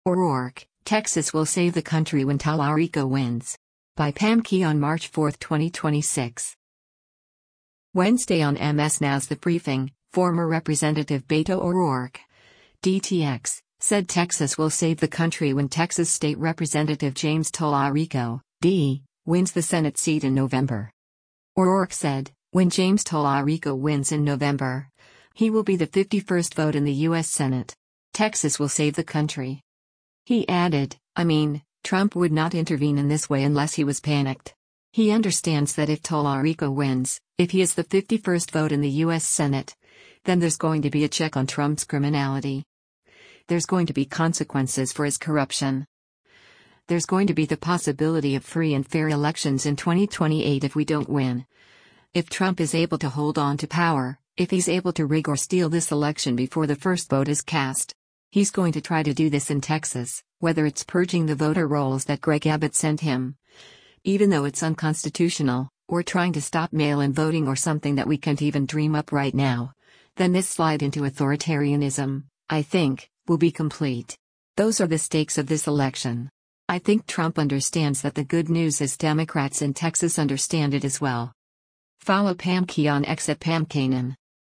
O'Rourke, Texas will save the country when Tallarico wins. By Pam Key on March 4, 2026. Wednesday on MS Now's The Briefing, former Representative Beto O'Rourke, DTX, said Texas will save the country when Texas State Representative James Tallarico, D., wins the Senate seat in November. O'Rourke said, when James Tallarico wins in November, he will be the 51st vote in the U.S. Senate. Texas will save the country. He added, Trump would not intervene in this way unless he was panicked. He understands that if Tallarico wins, if he is the 51st vote in the U.S. Senate, then there's going to be a check on Trump's criminality. There's going to be consequences for his corruption. There's going to be the possibility of free and fair elections in 2028 if we don't win. If Trump is able to hold on to power, if he's able to rig or steal this election before the first vote is cast, he's going to try to do this in Texas, whether it's purging the voter rolls that Greg Abbott sent him, even though it's unconstitutional, or trying to stop mail-in voting or something that we can't even dream up right now. Then this slide into authoritarianism, I think, will be complete. Those are the stakes of this election. I think Trump understands that. The good news is Democrats in Texas understand it as well. Follow Pam Key on X at Pam Kanan.